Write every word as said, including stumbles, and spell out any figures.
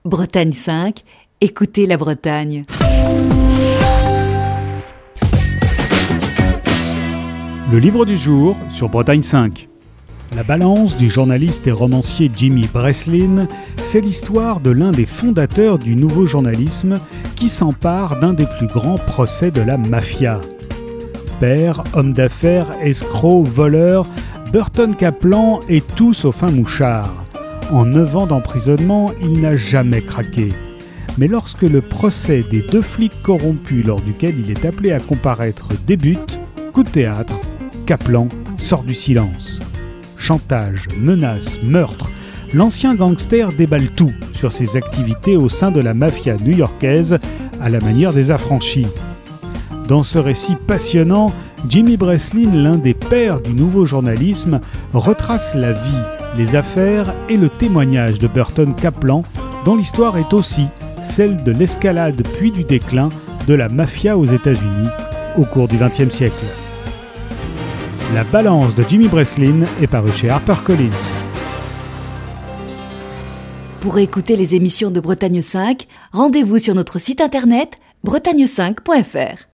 Bretagne cinq, écoutez la Bretagne. Le livre du jour sur Bretagne cinq. La balance du journaliste et romancier Jimmy Breslin, c'est l'histoire de l'un des fondateurs du nouveau journalisme qui s'empare d'un des plus grands procès de la mafia. Père, homme d'affaires, escroc, voleur, Burton Kaplan est tout sauf un mouchard. En neuf ans d'emprisonnement, il n'a jamais craqué. Mais lorsque le procès des deux flics corrompus lors duquel il est appelé à comparaître débute, coup de théâtre, Kaplan sort du silence. Chantage, menaces, meurtre, l'ancien gangster déballe tout sur ses activités au sein de la mafia new-yorkaise à la manière des affranchis. Dans ce récit passionnant, Jimmy Breslin, l'un des pères du nouveau journalisme, retrace la vie, les affaires et le témoignage de Burton Kaplan, dont l'histoire est aussi celle de l'escalade puis du déclin de la mafia aux États-Unis au cours du vingtième siècle. La balance de Jimmy Breslin est parue chez HarperCollins. Pour écouter les émissions de Bretagne cinq, rendez-vous sur notre site internet bretagne cinq point f r.